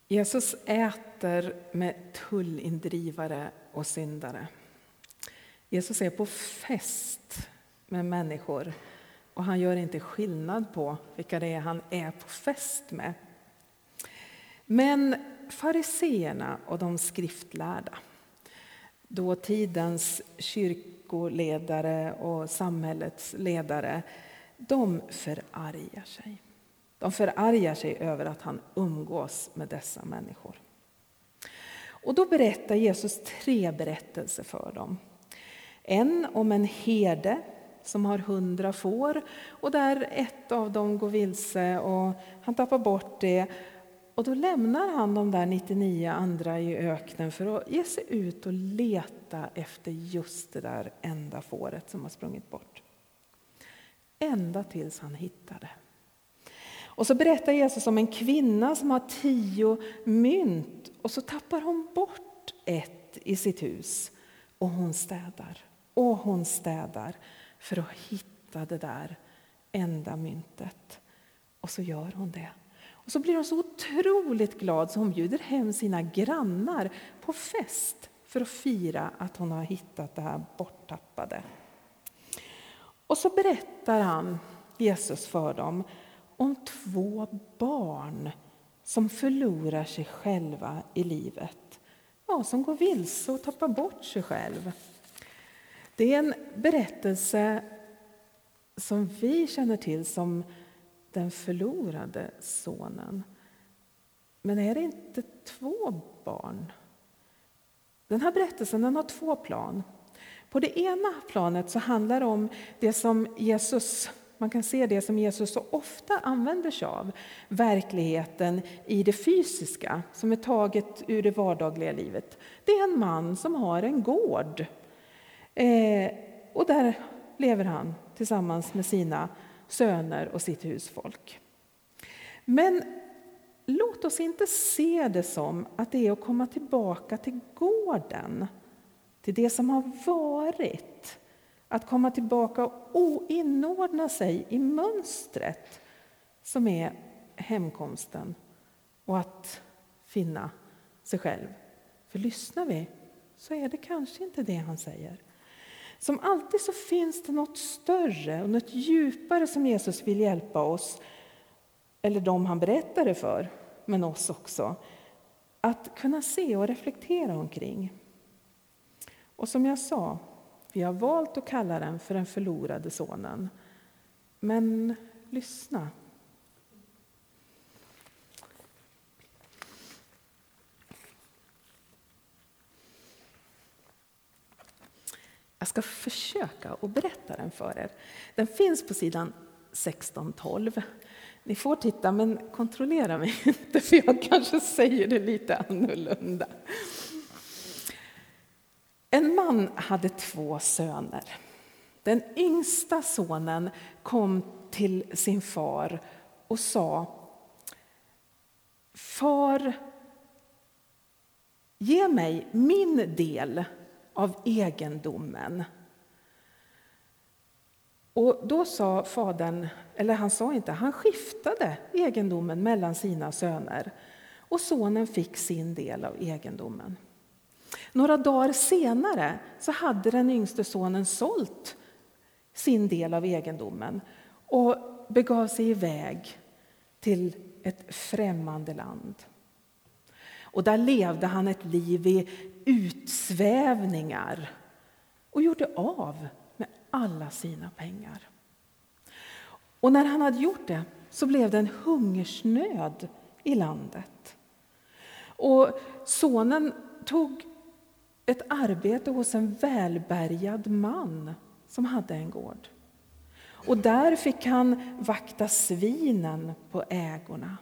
Jesus äter med tullindrivare och syndare. Jesus är på fest med människor och han gör inte skillnad på vilka det är han är på fest med. Men fariseerna och de skriftlärda, då tidens kyrkoledare och samhällets ledare, de förargar sig. De förargar sig över att han umgås med dessa människor. Och då berättar Jesus 3 berättelser för dem. En om en herde som har 100 får och där ett av dem går vilse och han tappar bort det. Och då lämnar han de där 99 andra i öknen för att ge sig ut och leta efter just det där enda fåret som har sprungit bort. Ända tills han hittar det. Och så berättar Jesus om en kvinna som har 10 mynt och så tappar hon bort ett i sitt hus. Och hon städar för att hitta det där enda myntet. Och så gör hon det. Och så blir hon så otroligt glad så hon bjuder hem sina grannar på fest för att fira att hon har hittat det här borttappade. Och så berättar Jesus för dem om 2 barn som förlorar sig själva i livet. Ja, som går vilse och tappar bort sig själv. Det är en berättelse som vi känner till som den förlorade sonen. Men är det inte 2 barn? Den här berättelsen den har 2 plan. På det ena planet så handlar det om det som Jesus, man kan se det som Jesus så ofta använder sig av. Verkligheten i det fysiska som är taget ur det vardagliga livet. Det är en man som har en gård. Och där lever han tillsammans med sina söner och sitt husfolk. Men låt oss inte se det som att det är att komma tillbaka till gården. Till det som har varit. Att komma tillbaka och inordna sig i mönstret som är hemkomsten. Och att finna sig själv. För lyssnar vi så är det kanske inte det han säger. Som alltid så finns det något större och något djupare som Jesus vill hjälpa oss, eller de han berättar det för, men oss också, att kunna se och reflektera omkring. Och som jag sa, vi har valt att kalla den för den förlorade sonen. Men lyssna. Jag ska försöka att berätta den för er. Den finns på sidan 16-12. Ni får titta men kontrollera mig inte för jag kanske säger det lite annorlunda. En man hade 2 söner. Den yngsta sonen kom till sin far och sa: Far, ge mig min del av egendomen. Och då sa fadern, eller han sa inte, han skiftade egendomen mellan sina söner. Och sonen fick sin del av egendomen. Några dagar senare så hade den yngste sonen sålt sin del av egendomen och begav sig iväg till ett främmande land. Och där levde han ett liv i utsvävningar och gjorde av med alla sina pengar. Och när han hade gjort det så blev det en hungersnöd i landet. Och sonen tog ett arbete hos en välbärgad man som hade en gård. Och där fick han vakta svinen på ägorna.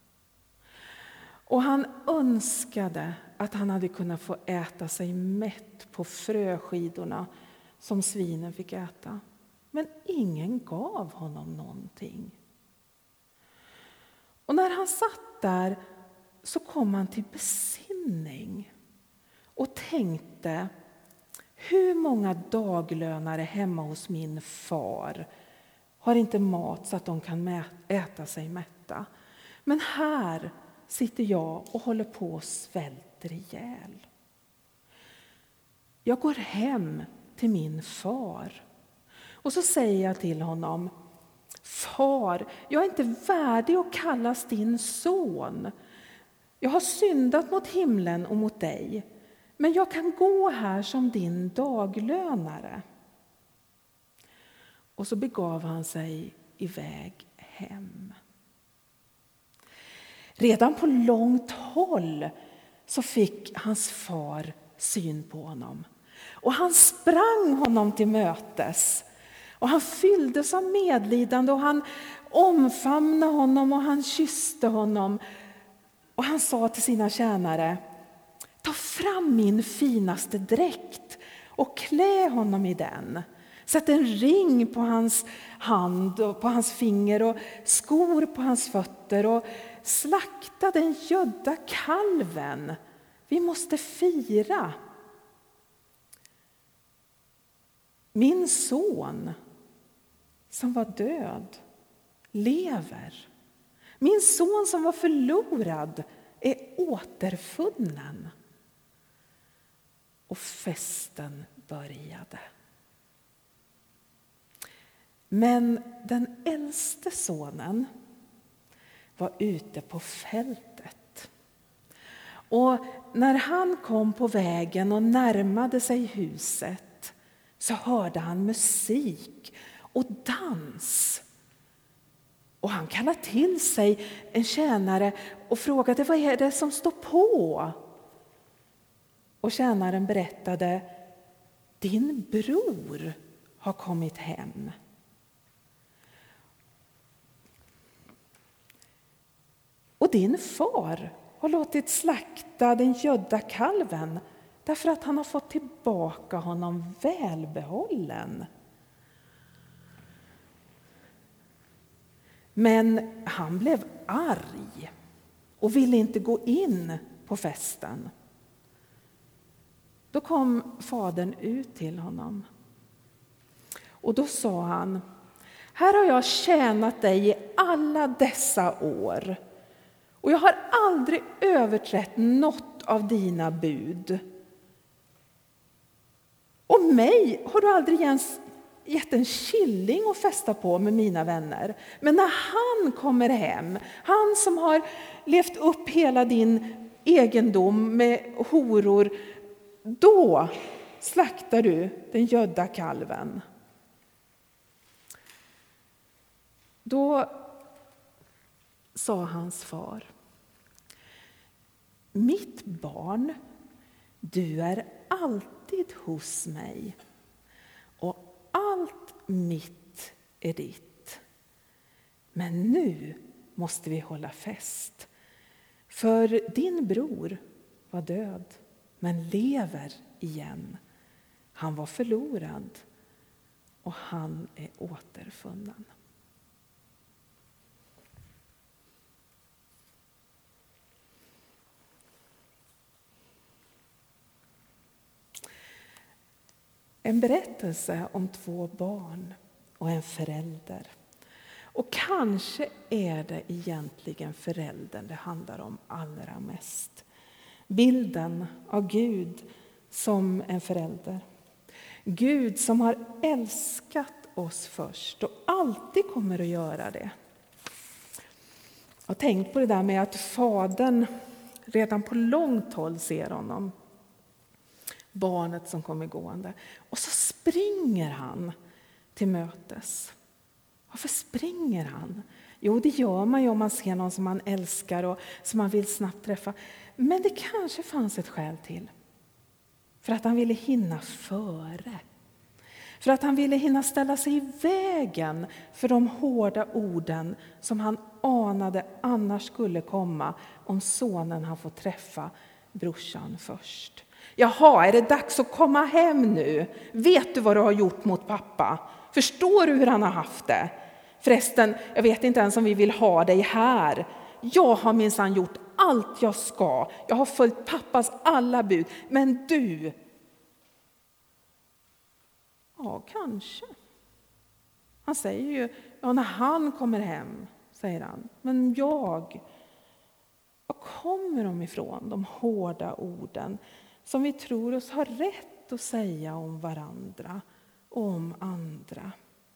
Och han önskade att han hade kunnat få äta sig mätt på fröskidorna som svinen fick äta. Men ingen gav honom någonting. Och när han satt där så kom han till besinning och tänkte: hur många daglönare hemma hos min far har inte mat så att de kan äta sig mätta. Men här sitter jag och håller på och svälter ihjäl. Jag går hem till min far och så säger jag till honom: Far, jag är inte värdig att kallas din son. Jag har syndat mot himlen och mot dig, men jag kan gå här som din daglönare. Och så begav han sig iväg hem. Redan på långt håll så fick hans far syn på honom. Och han sprang honom till mötes. Och han fylldes av medlidande och han omfamnade honom och han kysste honom. Och han sa till sina tjänare: ta fram min finaste dräkt och klä honom i den. Sätt en ring på hans hand och på hans finger och skor på hans fötter och slakta den gödda kalven. Vi måste fira. Min son som var död lever. Min son som var förlorad är återfunnen. Och festen började. Men den äldste sonen var ute på fältet. Och när han kom på vägen och närmade sig huset så hörde han musik och dans. Och han kallade till sig en tjänare och frågade: vad är det som står på? Och tjänaren berättade: din bror har kommit hem. Och din far har låtit slakta den gödda kalven därför att han har fått tillbaka honom välbehållen. Men han blev arg och ville inte gå in på festen. Då kom fadern ut till honom. Och då sa han: här har jag tjänat dig i alla dessa år. Och jag har aldrig överträtt något av dina bud. Och mig har du aldrig ens gett en killing att festa på med mina vänner. Men när han kommer hem, han som har levt upp hela din egendom med horor, då slaktar du den gödda kalven. Då sa hans far: mitt barn, du är alltid hos mig och allt mitt är ditt. Men nu måste vi hålla fest, för din bror var död men lever igen. Han var förlorad och han är återfunnen. En berättelse om 2 barn och en förälder. Och kanske är det egentligen föräldern det handlar om allra mest. Bilden av Gud som en förälder. Gud som har älskat oss först och alltid kommer att göra det. Jag har tänkt på det där med att fadern redan på långt håll ser honom. Barnet som kommer gående. Och så springer han till mötes. Varför springer han? Jo, det gör man ju om man ser någon som man älskar och som man vill snabbt träffa. Men det kanske fanns ett skäl till. För att han ville hinna före. För att han ville hinna ställa sig i vägen för de hårda orden som han anade annars skulle komma om sonen han får träffa brorsan först. Jaha, är det dags att komma hem nu? Vet du vad du har gjort mot pappa? Förstår du hur han har haft det? Förresten, jag vet inte ens om vi vill ha dig här. Jag har minsann gjort allt jag ska. Jag har följt pappas alla bud. Men du? Ja, kanske. Han säger ju, ja, när han kommer hem, säger han. Men jag? Var kommer de ifrån, de hårda orden som vi tror oss ha rätt att säga om varandra och om andra?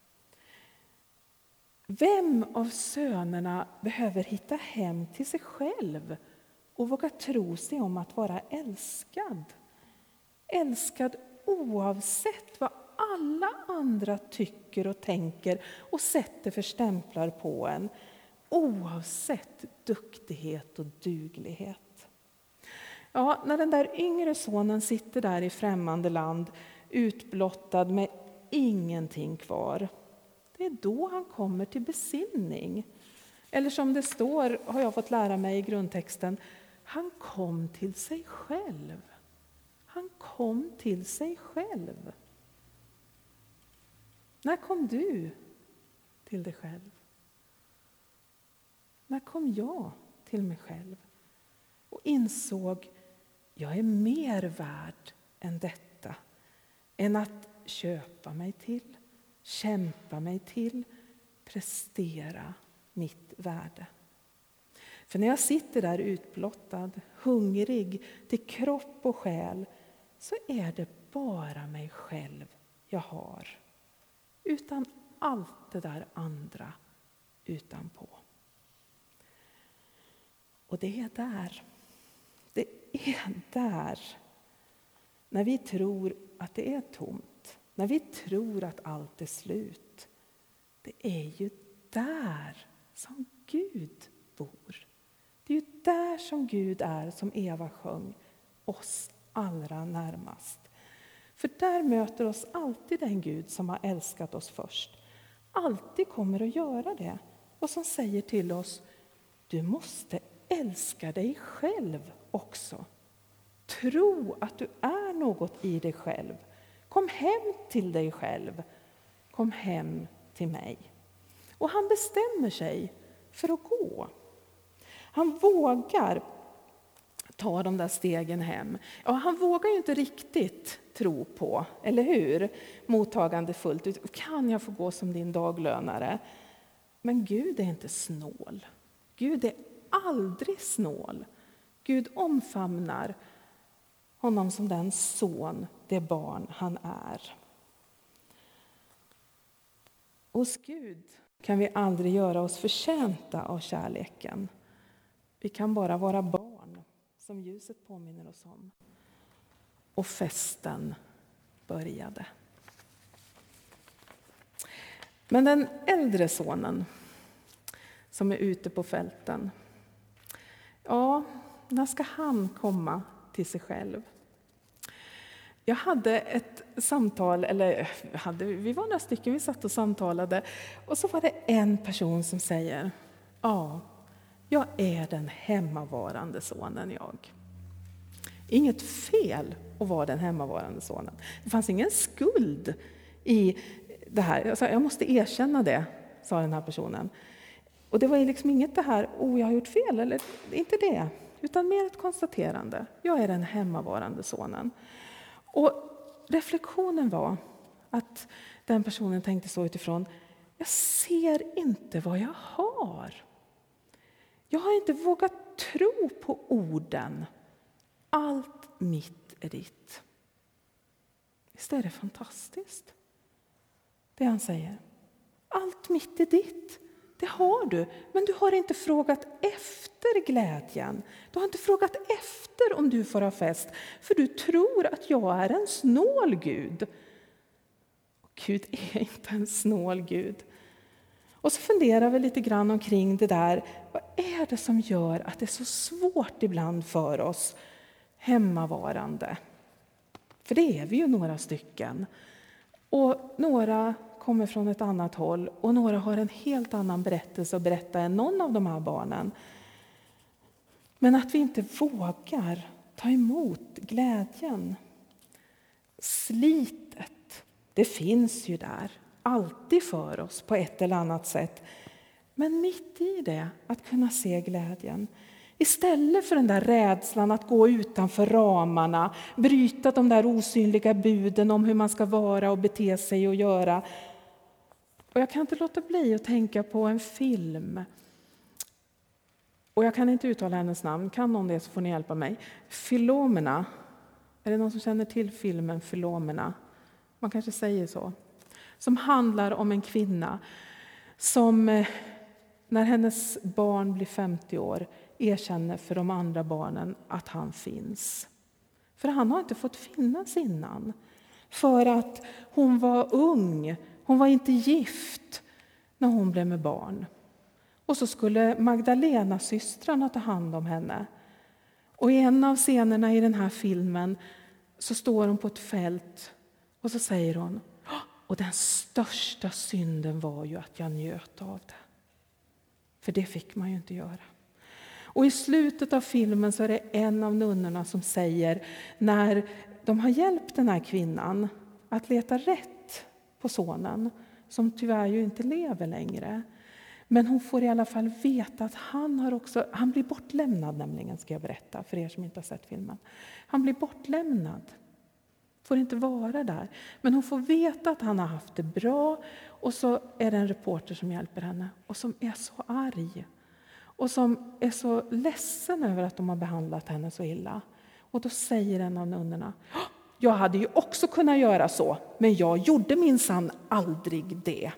Vem av sönerna behöver hitta hem till sig själv och våga tro sig om att vara älskad? Älskad oavsett vad alla andra tycker och tänker och sätter för stämplar på en. Oavsett duktighet och duglighet. Ja, när den där yngre sonen sitter där i främmande land, utblottad med ingenting kvar, det är då han kommer till besinning. Eller som det står, har jag fått lära mig i grundtexten, han kom till sig själv. Han kom till sig själv. När kom du till dig själv? När kom jag till mig själv och insåg jag är mer värd än detta, än att köpa mig till, kämpa mig till, prestera mitt värde. För när jag sitter där utblottad, hungrig till kropp och själ, så är det bara mig själv jag har. Utan allt det där andra utanpå. Och det är där, när vi tror att det är tomt, när vi tror att allt är slut, det är ju där som Gud bor. Det är ju där som Gud är, som Eva sjöng, oss allra närmast. För där möter oss alltid den Gud som har älskat oss först. Alltid kommer att göra det. Och som säger till oss, du måste älska dig själv också. Tro att du är något i dig själv. Kom hem till dig själv. Kom hem till mig. Och han bestämmer sig för att gå. Han vågar ta de där stegen hem. Ja, han vågar ju inte riktigt tro på, eller hur? Mottagande fullt ut. Kan jag få gå som din daglönare? Men Gud är inte snål. Gud är aldrig snål. Gud omfamnar honom som den son, det barn han är. Hos Gud kan vi aldrig göra oss förtjänta av kärleken. Vi kan bara vara barn som ljuset påminner oss om. Och festen började. Men den äldre sonen som är ute på fälten, ja, när ska han komma till sig själv? Jag hade ett samtal, vi var några stycken, vi satt och samtalade, och så var det en person som säger, ja, jag är den hemmavarande sonen jag. Inget fel att vara den hemmavarande sonen. Det fanns ingen skuld i det här. Jag måste erkänna det, sa den här personen. Och det var liksom inget det här, jag har gjort fel, eller inte det. Utan mer ett konstaterande. Jag är den hemmavarande sonen. Och reflektionen var att den personen tänkte så utifrån, jag ser inte vad jag har. Jag har inte vågat tro på orden. Allt mitt är ditt. Visst är det fantastiskt? Det han säger. Allt mitt är ditt. Det har du, men du har inte frågat efter glädjen. Du har inte frågat efter om du får ha fest, för du tror att jag är en snål Gud. Och Gud är inte en snål Gud. Och så funderar vi lite grann omkring det där. Vad är det som gör att det är så svårt ibland för oss hemmavarande? För det är vi ju några stycken. Och några kommer från ett annat håll och några har en helt annan berättelse att berätta än någon av de här barnen. Men att vi inte vågar ta emot glädjen. Slitet, det finns ju där. Alltid för oss på ett eller annat sätt. Men mitt i det, att kunna se glädjen. Istället för den där rädslan att gå utanför ramarna, bryta de där osynliga buden om hur man ska vara och bete sig och göra. Och jag kan inte låta bli att tänka på en film Och jag kan inte uttala hennes namn. Kan någon det så får ni hjälpa mig. Philomena. Är det någon som känner till filmen Philomena? Man kanske säger så. Som handlar om en kvinna som när hennes barn blir 50 år erkänner för de andra barnen att han finns. För han har inte fått finnas innan. För att hon var ung. Hon var inte gift när hon blev med barn. Och så skulle Magdalena systrarna ta hand om henne. Och i en av scenerna i den här filmen så står hon på ett fält och så säger hon: och den största synden var ju att jag njöt av det. För det fick man ju inte göra. Och i slutet av filmen så är det en av nunnorna som säger, när de har hjälpt den här kvinnan att leta rätt på sonen, som tyvärr ju inte lever längre. Men hon får i alla fall veta att han blir bortlämnad, nämligen, ska jag berätta för er som inte har sett filmen. Han blir bortlämnad. Får inte vara där. Men hon får veta att han har haft det bra, och så är det en reporter som hjälper henne och som är så arg. Och som är så ledsen över att de har behandlat henne så illa. Och då säger en av nunnorna: jag hade ju också kunnat göra så, men jag gjorde minsann aldrig det.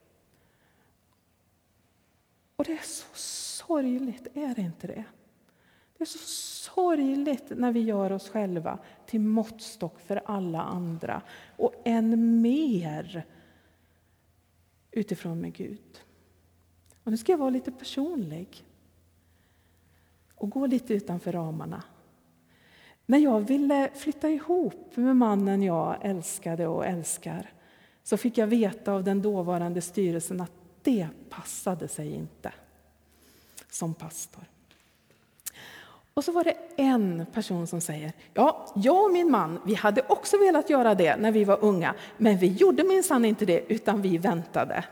Och det är så sorgligt, är det inte det? Det är så sorgligt när vi gör oss själva till måttstock för alla andra. Och än mer utifrån med Gud. Och nu ska jag vara lite personlig. Och gå lite utanför ramarna. När jag ville flytta ihop med mannen jag älskade och älskar, så fick jag veta av den dåvarande styrelsen att det passade sig inte som pastor. Och så var det en person som säger: ja, jag och min man, vi hade också velat göra det när vi var unga, men vi gjorde minsann inte det, utan vi väntade.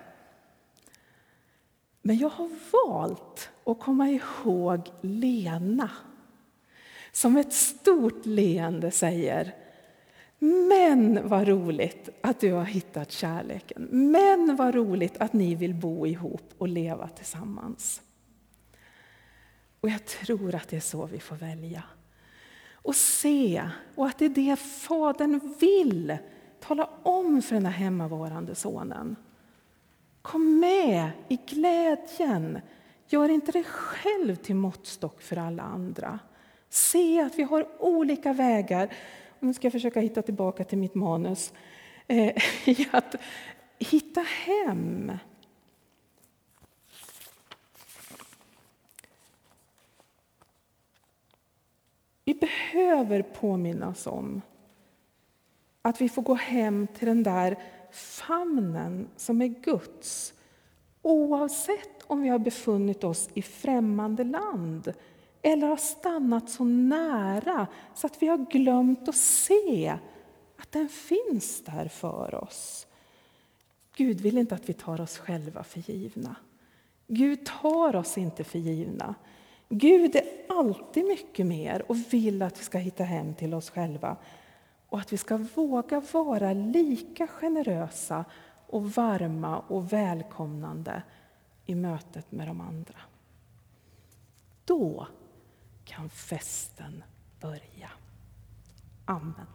Men jag har valt att komma ihåg Lena, som ett stort leende säger: men vad roligt att du har hittat kärleken. Men vad roligt att ni vill bo ihop och leva tillsammans. Och jag tror att det är så vi får välja. Och se, och att det är det Fadern vill tala om för den här hemmavarande sonen. Kom med i glädjen. Gör inte dig själv till måttstock för alla andra. Se att vi har olika vägar. Nu ska jag försöka hitta tillbaka till mitt manus. I att hitta hem. Vi behöver påminnas om att vi får gå hem till den där famnen som är Guds. Oavsett om vi har befunnit oss i främmande land eller har stannat så nära så att vi har glömt att se att den finns där för oss. Gud vill inte att vi tar oss själva för givna. Gud tar oss inte för givna. Gud är alltid mycket mer och vill att vi ska hitta hem till oss själva. Och att vi ska våga vara lika generösa och varma och välkomnande i mötet med de andra. Då kan festen börja. Amen.